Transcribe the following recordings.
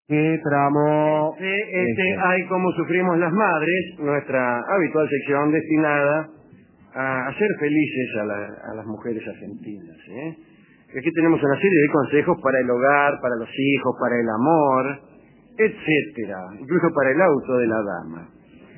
¿Qué tramo? Hay como sufrimos las madres, nuestra habitual sección destinada a hacer felices a las mujeres argentinas. Aquí tenemos una serie de consejos para el hogar, para los hijos, para el amor, etcétera, incluso para el auto de la dama.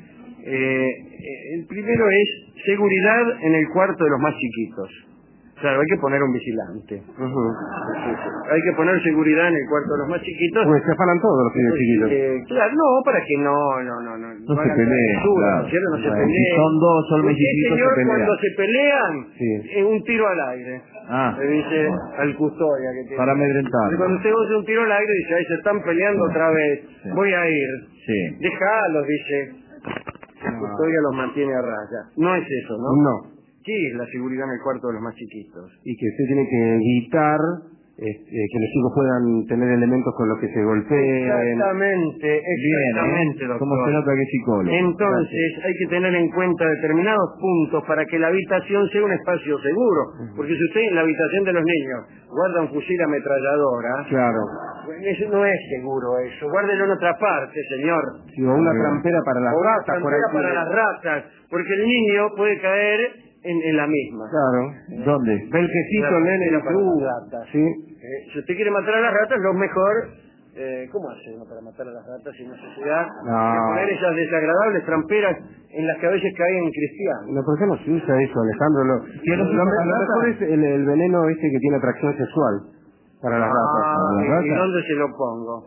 El primero es seguridad en el cuarto de los más chiquitos. Claro, hay que poner un vigilante. Hay que poner seguridad en el cuarto de los más chiquitos. Pues se afanan todos los pibes chiquitos. Claro, no, para que no se peleen, claro. No se peleen. Si son dos son chiquitos, señor, se pelean. cuando se pelean, sí. Un tiro al aire. Le dice al custodia que tiene. Para amedrentar. Cuando usted oye un tiro al aire, dice, ahí se están peleando otra vez. Sí. Voy a ir. Sí. Déjalos, dice. El custodia los mantiene a raya. No es eso, ¿no? No. ¿Qué es la seguridad en el cuarto de los más chiquitos? Y que usted tiene que evitar que los hijos puedan tener elementos con los que se golpeen. Exactamente, doctor. ¿Cómo se nota que es psicólogo? Entonces, hay que tener en cuenta determinados puntos para que la habitación sea un espacio seguro. Porque si usted en la habitación de los niños guarda un fusil ametralladora, claro, eso no es seguro eso. Guárdelo en otra parte, señor. Sí, o una trampera para las ratas. Para las ratas, porque el niño puede caer en la misma. Claro. ¿Dónde? Ve el quesito, nene, para las ratas. Sí. Si usted quiere matar a las ratas, lo mejor... ¿Cómo hace uno para matar a las ratas sin necesidad de poner esas desagradables tramperas en las que a veces caen cristianos? No, ¿por qué no se usa eso, Alejandro? Lo mejor es el veneno que tiene atracción sexual para las ratas. ¿Y dónde se lo pongo?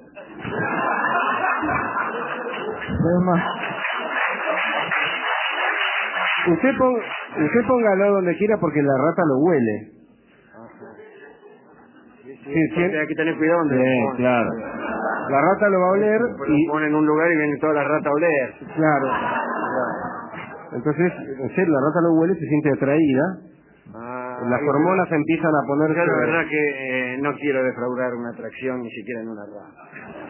Usted póngalo donde quiera porque la rata lo huele. Sí, hay que tener cuidado donde lo pone. Claro. La rata lo va a oler y lo pone en un lugar y viene toda la rata a oler. Claro. Entonces, en serio, la rata lo huele, se siente atraída. Las hormonas empiezan a ponerse... Yo la verdad que no quiero defraudar una atracción ni siquiera en una rata.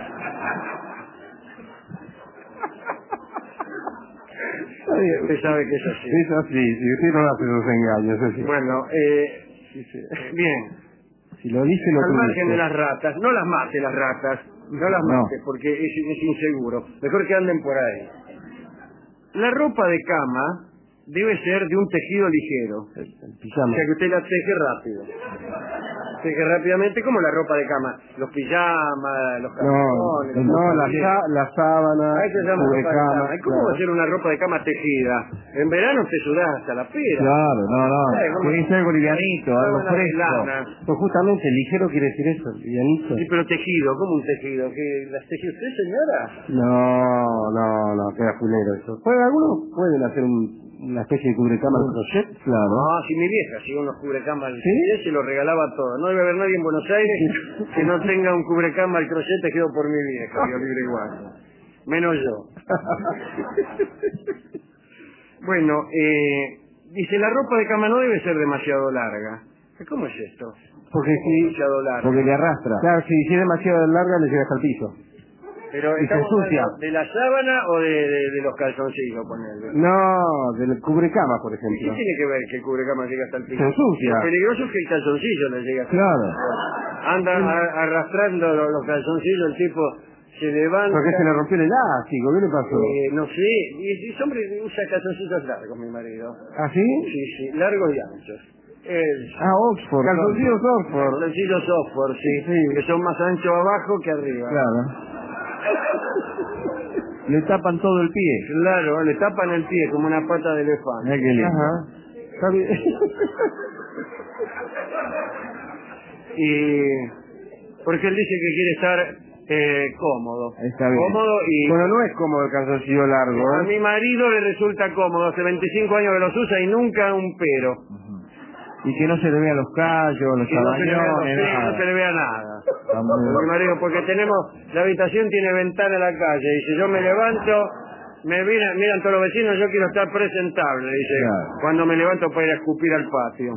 Usted sabe que es así. Es así, si usted no hace los engaños. Así. Bueno, bien. Si lo dice, lo al margen de las ratas, no las mate las ratas, no las mate porque es inseguro. Mejor que anden por ahí. La ropa de cama debe ser de un tejido ligero. O sea que usted la teje rápido. Teje rápidamente como la ropa de cama. Los pijamas, los calzones. La sábana, eso se llama ropa de cama. ¿Cómo va a ser una ropa de cama tejida? En verano usted sudás hasta la pera. Claro, tiene que ser algo livianito, algo fresco. Pues justamente, ligero quiere decir eso, livianito. Sí, pero tejido, ¿cómo un tejido? ¿Que las teje usted, señora? No, queda fulero eso. Algunos pueden hacer una especie de cubrecama de crochet, claro. Si mi vieja hacía unos cubrecamas al crochet, se lo regalaba todo. No debe haber nadie en Buenos Aires que no tenga un cubrecama al crochet tejido por mi vieja, yo libre igual. Menos yo. Bueno, dice, la ropa de cama no debe ser demasiado larga. ¿Cómo es esto? Porque le arrastra. Claro, si es demasiado larga le llega hasta el piso. Pero y se ensucia. ¿De la sábana o de los calzoncillos, ponerle? No, del cubrecama, por ejemplo. ¿Y qué tiene que ver que el cubrecama llega hasta el piso? Se ensucia. Lo peligroso es que el calzoncillo le llega hasta el piso. Claro. Anda arrastrando los calzoncillos, el tipo se levanta... ¿Por qué se le rompió el elástico? ¿Qué le pasó? No sé. Y ese hombre usa calzoncillos largos, mi marido. ¿Ah, sí? Sí, largos y anchos. Oxford. Calzoncillos Oxford. Calzoncillos Oxford, sí. Que son más anchos abajo que arriba. Claro. Le tapan todo el pie. Claro, le tapan el pie como una pata de elefante. Qué lindo. Está bien. Y porque él dice que quiere estar cómodo. Está bien. Cómodo y... Bueno, no es cómodo el calzoncillo largo. A mi marido le resulta cómodo. Hace 25 años que los usa y nunca un pero. Y que no se le vean los callos, los sabañones, no se le vea nada. Mi marido, porque la habitación tiene ventana a la calle, y si yo me levanto, miran todos los vecinos, yo quiero estar presentable, dice, cuando me levanto para ir a escupir al patio.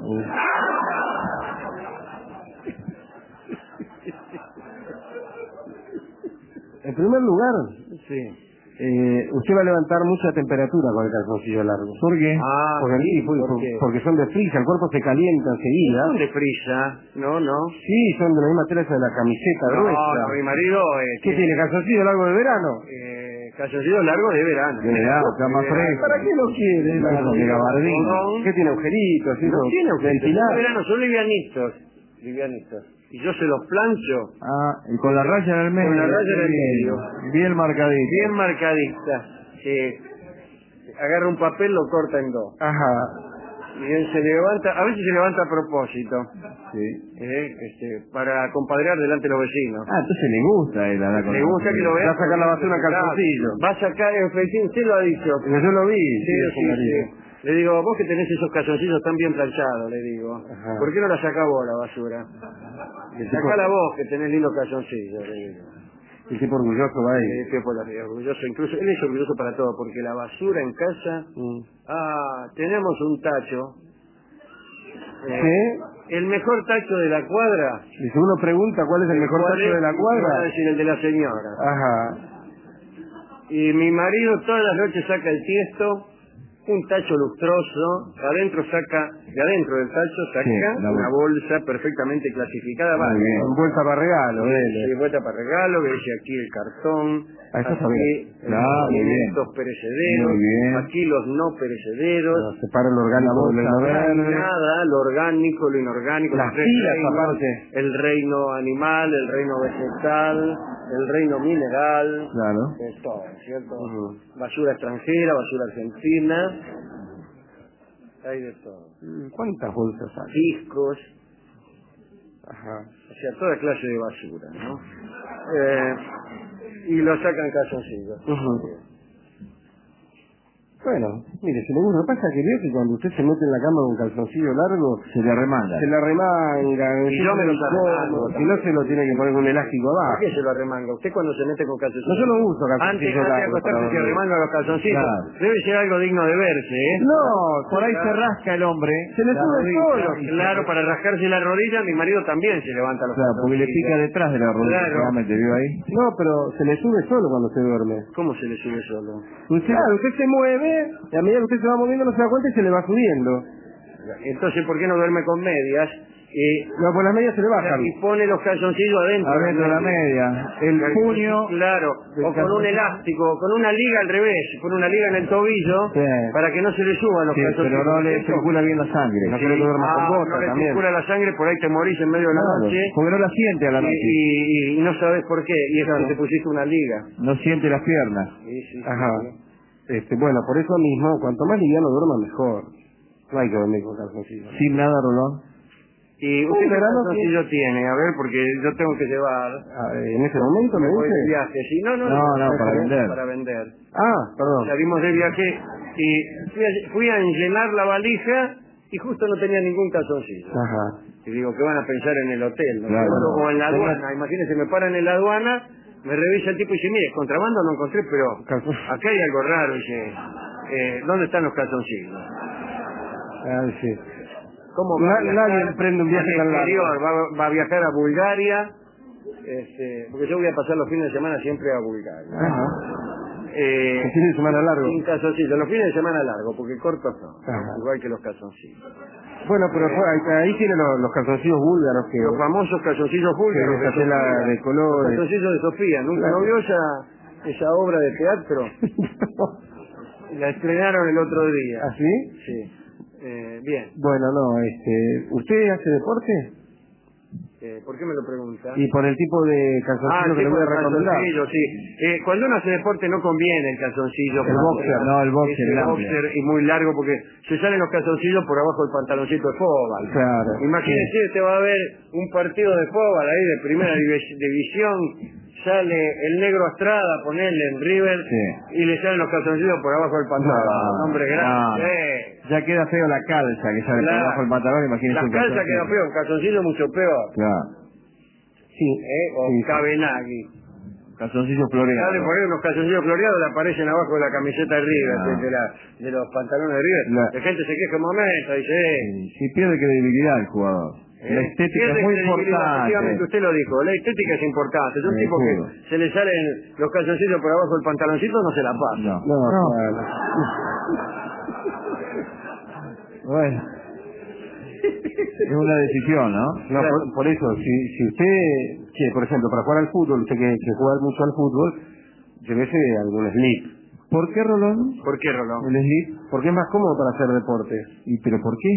En primer lugar, usted va a levantar mucha temperatura con el calzoncillo largo. ¿Por qué? Porque son de frisa, el cuerpo se calienta enseguida. Son de frisa, no. Sí, son de la misma tela de la camiseta gruesa. No, mi marido... ¿Qué tiene, calzoncillo largo de verano? Calzoncillo largo de verano. De verano, está más fresco. ¿Para qué lo quiere? ¿Qué tiene agujeritos? No tiene agujeritos, de verano, son livianitos. Y yo se los plancho. Y con la raya en el medio. Con la raya en el medio. Bien marcadita. Bien marcadita. Agarra un papel, lo corta en dos. Ajá. Y él se levanta, a veces se levanta a propósito. Sí. Para compadrear delante de los vecinos. Entonces le gusta a él andar con Le gusta que lo vea. Va a sacar la basura en calzoncillo. Va a sacar, efectivamente, usted lo ha dicho. Yo lo vi. Sí. Le digo, vos que tenés esos calzoncillos tan bien planchados, le digo. Ajá. ¿Por qué no la sacás vos la basura? Sacala vos que tenés lindos calzoncillos, le digo. El tipo orgulloso va ahí. Orgulloso, incluso él es orgulloso para todo, porque la basura en casa, tenemos un tacho. El mejor tacho de la cuadra. Y si uno pregunta cuál es el mejor tacho de la cuadra, va a decir el de la señora. Ajá. Y mi marido todas las noches saca el tiesto, un tacho lustroso, de adentro del tacho saca una bolsa perfectamente clasificada, vuelta para regalo, vuelta para regalo, que dice aquí el cartón, aquí los alimentos perecederos, aquí los no perecederos, separa lo orgánico de lo inorgánico, nada, lo orgánico, lo inorgánico, las filas aparte, el reino animal, el reino vegetal, el reino mineral, es todo, ¿cierto? Basura extranjera, basura argentina, hay de todo. ¿Cuántas bolsas hay? Discos, Ajá. o sea, toda clase de basura, ¿no? Y lo sacan calzoncillos. Bueno, mire, si le gusta, lo que pasa es que veo que cuando usted se mete en la cama con calzoncillo largo, se le arremanga. Y yo me los arremango. Si no, se lo tiene que poner con un elástico abajo. ¿Por qué se lo arremanga? ¿Usted cuando se mete con calzoncillo? No, yo no uso calzoncillo largo. Antes de acostarse se arremanga los calzoncillos. Claro. Debe ser algo digno de verse, ¿eh? No, por ahí se rasca el hombre. Se le sube solo. Claro, para rascarse la rodilla, mi marido también se levanta los calzoncillos. Porque le pica detrás de la rodilla. Claro. ¿Vio ahí? No, pero se le sube solo cuando se duerme. ¿Cómo se le sube solo? Usted se mueve, y a medida que usted se va moviendo no se da cuenta y se le va subiendo. Entonces, ¿por qué no duerme con medias? No, por las medias se le bajan. Y pone los calzoncillos adentro de la media. El puño. Claro, o con un elástico, con una liga al revés, pone una liga en el tobillo para que no se le suban los calzoncillos. Pero no le circula bien la sangre. No quiere que duerma con botas no le también. circula la sangre, por ahí te morís en medio de la noche. Porque no la siente a la noche. Y no sabes por qué. Y es que te pusiste una liga. No siente las piernas. Ajá. Bueno, por eso mismo, cuanto más liviano duerma, mejor. No hay que dormir con calzoncillos. Sin nada, Rolón. ¿Y usted qué calzoncillo tiene? A ver, porque yo tengo que llevar... ¿En ese momento me voy dice? de viaje, sí. No, para vender. Para vender. Perdón. Salimos de viaje y fui a enllenar la valija y justo no tenía ningún calzoncillo. Ajá. Y digo, ¿qué van a pensar en el hotel? ¿No? Claro. O en la aduana. Imagínense, me paran en la aduana, me revisa el tipo y dice, mire, contrabando no encontré, pero acá hay algo raro. Dice, ¿dónde están los calzoncillos? Sí. ¿Cómo nadie emprende un viaje tan largo? Va a viajar a Bulgaria, porque yo voy a pasar los fines de semana siempre a Bulgaria. Ajá. ¿Los fines de semana largo? Sin calzoncillos, los fines de semana largo, porque cortos no, igual que los calzoncillos. Bueno, pero ahí tiene los calzoncillos búlgaros que... Los famosos calzoncillos búlgaros. Que tela de colores. Los calzoncillos de Sofía. ¿Nunca no vio esa obra de teatro? La estrenaron el otro día. ¿Ah, sí? Sí. Bien. Bueno, no, ¿usted hace deporte? ¿Por qué me lo pregunta? Y por el tipo de calzoncillo que le voy a recomendar. Sí. Cuando uno hace deporte no conviene el calzoncillo. El boxer. Y muy largo porque se salen los calzoncillos por abajo del pantaloncito de fútbol. Claro. Imagínese, usted va a ver un partido de fútbol ahí de primera división, sale el negro Astrada, ponerle en River, y le salen los calzoncillos por abajo del pantalón. Hombre, grande. Ya queda feo la calza que sale por abajo del pantalón, imagínese. La calza queda feo, el calzoncillo mucho peor. Claro. Sí. O Cabenagui. Calzoncillos floreados. Sale por ahí unos calzoncillos floreados, le aparecen abajo de la camiseta de River, de los pantalones de River. La gente se queja un momento, dice... Si pierde credibilidad el jugador. La estética es muy importante. Usted lo dijo, la estética es importante. Es un tipo que se le salen los calzoncillos por abajo del pantaloncito, no se la pasa. No. Bueno. Es una decisión, ¿no? No, por eso, si usted, por ejemplo, para jugar al fútbol, usted que juega mucho al fútbol, llévese algún slip. ¿Por qué, Rolón? ¿Por qué, Rolón? El slip, porque es más cómodo para hacer deporte. ¿Y pero por qué?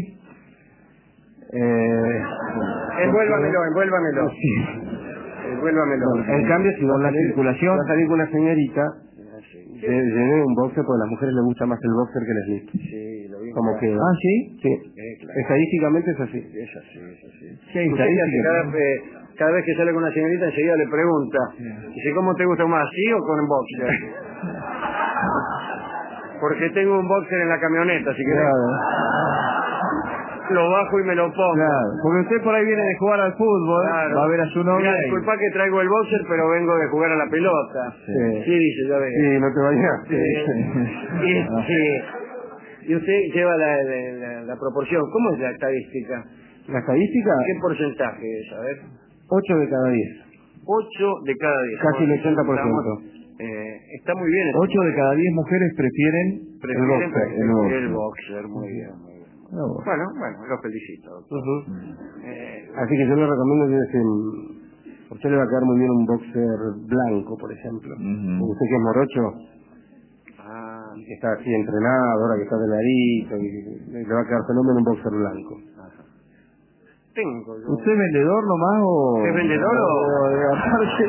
Envuélvamelo. Sí. Envuélvamelo. En cambio, si Con la circulación. va a salir con una señorita, lleve un boxer, porque a las mujeres les gusta más el boxer que el slip. Sí, lo vi. Como que... Ah, ¿sí? Sí. Claro. Estadísticamente es así. Es así. ¿Qué hay Usted estadística? cada vez que sale con una señorita enseguida le pregunta, dice, ¿cómo te gusta más, sí o con boxer? Porque tengo un boxer en la camioneta, así que lo bajo y me lo pongo. Claro, porque usted por ahí viene de jugar al fútbol, va a ver a su novia. Mira, disculpa que traigo el boxer, pero vengo de jugar a la pelota. Sí, dice, ya ve. Sí, no te vayas. Y usted lleva la proporción. ¿Cómo es la estadística? ¿La estadística? ¿Qué porcentaje es? A ver. 8 de cada 10. 8 de cada 10. Casi el 80%. Está muy bien. 8 de cada 10 mujeres prefieren el boxer. Muy bien. Bueno, lo felicito. Así que yo le recomiendo que a usted le va a quedar muy bien un boxer blanco, por ejemplo. Usted que es morocho, que está así entrenado, ahora que está delgadito, y le va a quedar fenómeno un boxer blanco. Tengo yo. ¿Usted es vendedor nomás o...? ¿Es vendedor o...? Aparte...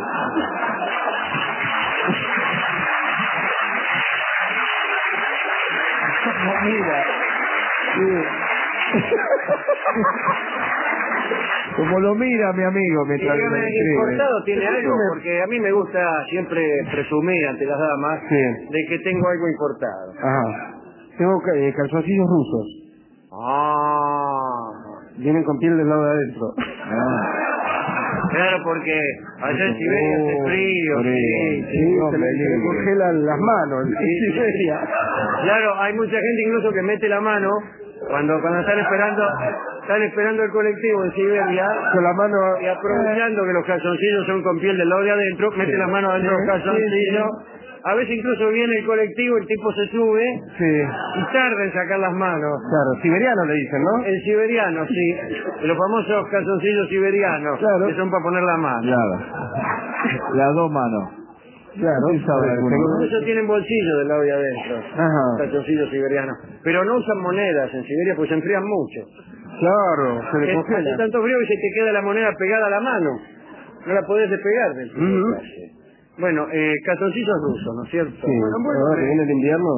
Mira. Como lo mira mi amigo mientras me escribe. ¿Importado tiene algo? Porque a mí me gusta siempre presumir ante las damas de que tengo algo importado. Ajá. Tengo calzoncillos rusos. Vienen con piel del lado de adentro. Claro, porque allá en Siberia hace frío. Se le congelan las manos en Siberia. Claro, hay mucha gente incluso que mete la mano cuando están esperando el colectivo en Siberia, con la mano, y aprovechando que los calzoncillos son con piel del lado de adentro, mete la mano adentro de los calzoncillos. A veces incluso viene el colectivo, el tipo se sube y tarda en sacar las manos. Claro, siberiano le dicen, ¿no? El siberiano, sí. Los famosos calzoncillos siberianos, que son para poner la mano. Claro. Las dos manos. Claro, ellos tienen bolsillo del lado de adentro. Calzoncillos siberianos. Pero no usan monedas en Siberia porque se enfrían mucho. Claro, se le congela. Hace tanto frío que se te queda la moneda pegada a la mano. No la podés despegar del frío. Bueno, calzoncillos rusos, ¿no es cierto? Sí. Bueno, ahora que viene el invierno.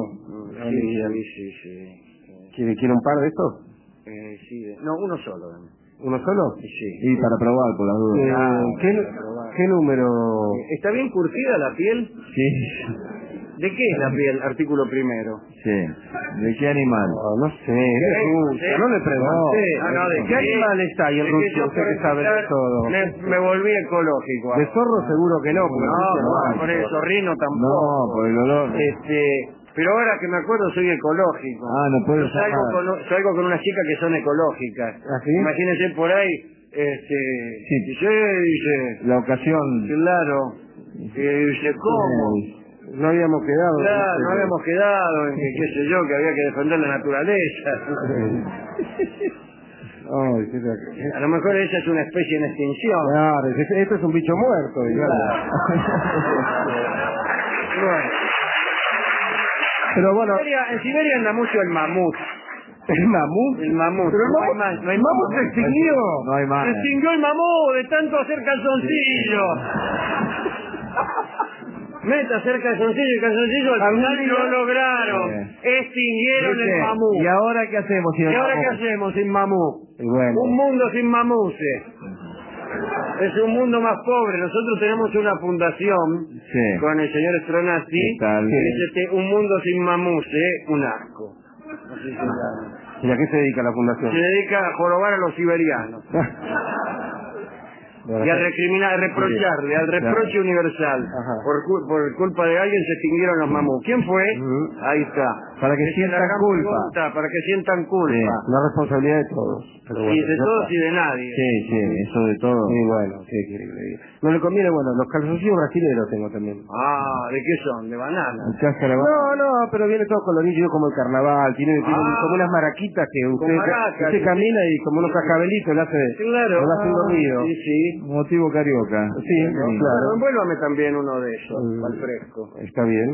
Sí. ¿Quiere un par de estos? Sí. No, uno solo. ¿Uno solo? Sí. Y para probar, por la duda. ¿Qué número? ¿Está bien curtida la piel? Sí. ¿De qué es la piel? Artículo primero. Sí. ¿De qué animal? No sé. No le pregunté. ¿De qué animal está ahí el ruso? Usted que sabe de todo. Me volví ecológico. De zorro seguro que no. No, por el zorrino tampoco. No, por el olor. Pero ahora que me acuerdo soy ecológico. No puedo salgo con unas chicas que son ecológicas. ¿Así? Imagínense por ahí, dice, la ocasión. Claro, dice, ¿cómo? No habíamos quedado. Claro, no habíamos quedado en que, qué sé yo, que había que defender la naturaleza. A lo mejor esa es una especie en extinción. Claro, esto es un bicho muerto, digamos. Bueno. Pero bueno, en Siberia anda mucho el mamut. ¿El mamut? El mamut. Pero no hay más. ¿El mamut se extinguió? No hay más. Se extinguió el mamut de tanto hacer calzoncillos. Meta hacer calzoncillo y calzoncillo, al final lo lograron. Extinguieron el mamut. ¿Y ahora qué hacemos sin qué hacemos sin mamut? Bueno. Un mundo sin mamuses. Es un mundo más pobre. Nosotros tenemos una fundación con el señor Stronati que dice un mundo sin mamuses, un asco. No sé si ¿Y a qué se dedica la fundación? Se dedica a jorobar a los siberianos. y a recriminar, a reprocharle, al reproche universal. Por culpa de alguien se extinguieron los mamuts. ¿Quién fue? Ahí está. Para que sientan culpa. Para que sientan culpa. Sí, la responsabilidad de todos. Pero bueno, de todos y de nadie. Sí, eso de todo. Sí, bueno, ¿qué quiere que le diga? No le conviene, bueno, los calzoncillos brasileños tengo también. ¿De qué son? ¿De banana? No, pero viene todo colorido como el carnaval, tiene como unas maraquitas que usted camina y como unos cascabelitos le hace ruido. Sí. Motivo carioca. Sí, claro. Envuélvame también uno de esos, al fresco. Está bien.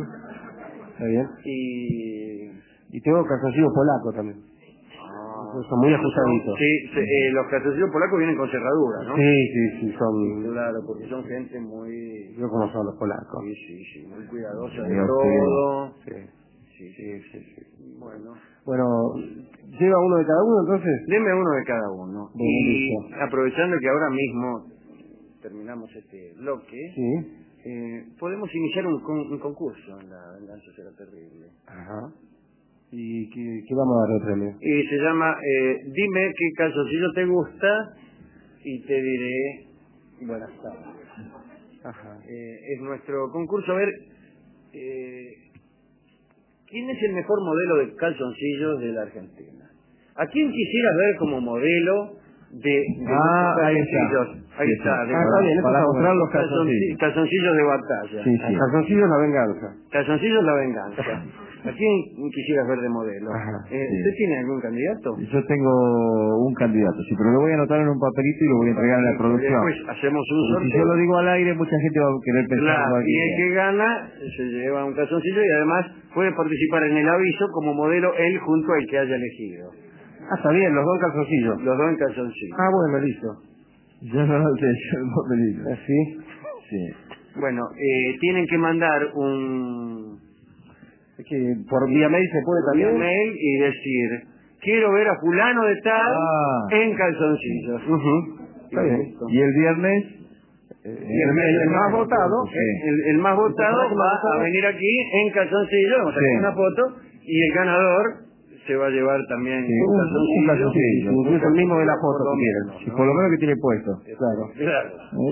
Y tengo calzoncillos polacos también. Son muy ajustaditos. Sí, los calzoncillos polacos vienen con cerradura, ¿no? Sí, son... Claro, porque son gente muy... Yo como son los polacos. Sí, muy cuidadosa de todo. Sí. Bueno, ¿lleva uno de cada uno entonces? Deme uno de cada uno. Y aprovechando que ahora mismo terminamos este bloque, podemos iniciar un concurso en la Venganza Será Terrible. Ajá. ¿Y qué vamos a dar de premio? Y se llama Dime qué calzoncillo te gusta y te diré buenas tardes. Ajá. Es nuestro concurso. A ver, ¿quién es el mejor modelo de calzoncillos de la Argentina? ¿A quién quisieras ver como modelo de calzoncillos? Ahí está. Para mostrar los calzoncillos de batalla. Sí. Calzoncillos la venganza. Calzoncillos la venganza. ¿A quién quisieras ver de modelo? ¿Usted tiene algún candidato? Yo tengo un candidato, sí, pero lo voy a anotar en un papelito y lo voy a entregar en la producción. Después hacemos un sorteo. Si yo lo digo al aire, mucha gente va a querer pensar. Y el que gana se lleva un calzoncillo y además puede participar en el aviso como modelo él junto al que haya elegido. Está bien, los dos en calzoncillos. Los dos en calzoncillo. Bueno, listo. Yo no lo sé, yo el papelito. ¿Sí? Sí. Bueno, tienen que mandar un... Es que por vía mail se puede también. Vía mail y decir, quiero ver a fulano de tal en calzoncillos. Está bien. Y el viernes... el más votado, el más votado va a venir aquí en calzoncillos, vamos a hacer una foto, y el ganador se va a llevar también un calzoncillo. Incluso el mismo de la foto si quieren. Por lo menos que tiene puesto. Claro.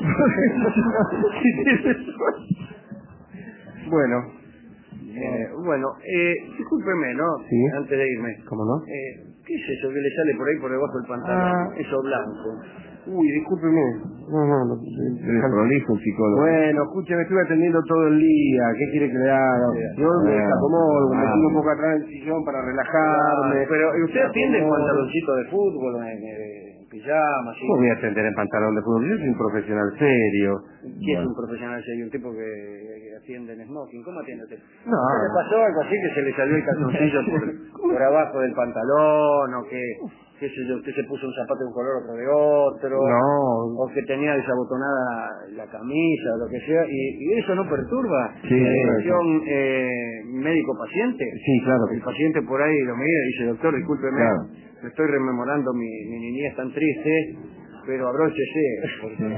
Bueno, discúlpeme, ¿no? Sí. Antes de irme. ¿Cómo no? ¿Qué es eso que le sale por ahí por debajo del pantalón? Eso blanco. Uy, discúlpeme. No. Es prolijo el psicólogo. Bueno, escúcheme, estuve atendiendo todo el día. ¿Qué quiere que le haga? Yo me desacomodo, me pongo un poco atrás del sillón para relajarme. Pero ¿usted atiende en pantaloncito de fútbol, en pijama? ¿Sí? ¿Cómo voy a atender en pantalón de fútbol? Yo soy un profesional serio. ¿Qué es un profesional serio? Un tipo que atiende en smoking. ¿Cómo atiende usted? No. ¿Le pasó algo así que se le salió el calzoncillo por abajo del pantalón o que... qué sé yo, usted se puso un zapato de un color, otro de otro, o que tenía desabotonada la camisa, o lo que sea, y eso no perturba la relación médico-paciente. Sí, claro. El paciente por ahí lo mira y dice, doctor, discúlpeme, me estoy rememorando mi niñez tan triste, pero abróchese. Porque...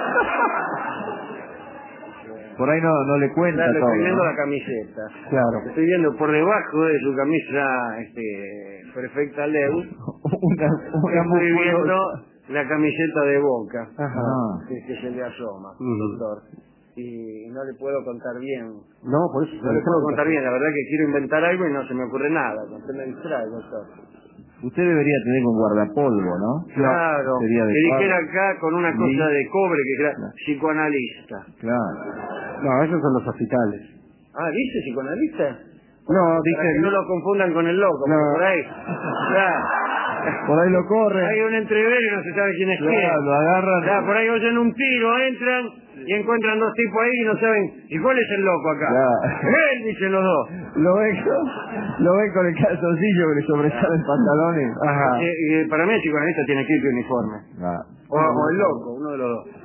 Por ahí no le cuenta todo. Estoy viendo la camiseta. Claro. Estoy viendo por debajo de su camisa perfecta Leu. Estoy viendo la camiseta de Boca. Que se le asoma, doctor. Y no le puedo contar bien. No, por eso. No le puedo contar bien. La verdad que quiero inventar algo y no se me ocurre nada. Usted me distrae, doctor. Usted debería tener un guardapolvo, ¿no? Claro. Que dijera acá con una cosa de cobre que era psicoanalista. Claro. No, esos son los hospitales. ¿Dice psicoanalista? No, dice... Para que no lo confundan con el loco, por ahí. Por ahí lo corren. Hay un entrevero y no se sabe quién es quién. Lo agarran. Por ahí oyen un tiro, entran y encuentran dos tipos ahí y no saben. ¿Y cuál es el loco acá? Él, dicen los dos. Lo ven con el calzoncillo que le sobresale el pantalones. Para mí el psicoanalista tiene que ir de uniforme. O el loco, uno de los dos.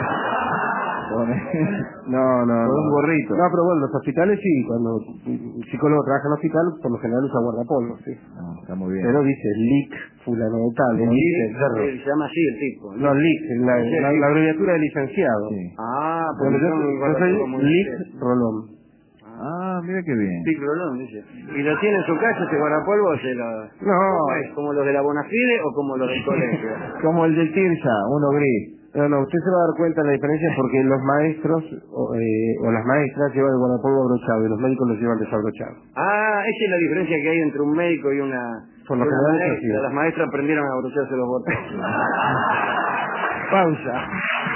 No. Con un gorrito. No, pero bueno, los hospitales sí, cuando un psicólogo trabaja en el hospital, por lo general usa guardapolvo, sí. Está muy bien. Pero dice Lic, fulano de tal. Se llama así el tipo. No, Lic, la abreviatura de licenciado. Sí. Porque yo soy Lic Rolón. Mira qué bien. Lic Rolón, dice. ¿Y lo tiene en su casa ese guardapolvo o se lo...? No. ¿Como los de la Bonafide o como los del colegio? Como el del Tirsa, uno gris. No, usted se va a dar cuenta de la diferencia porque los maestros o las maestras llevan el guardapolvo abrochado y los médicos lo llevan desabrochado. Ah, esa es la diferencia que hay entre un médico y una maestra. Las maestras aprendieron a abrocharse los botones. Pausa.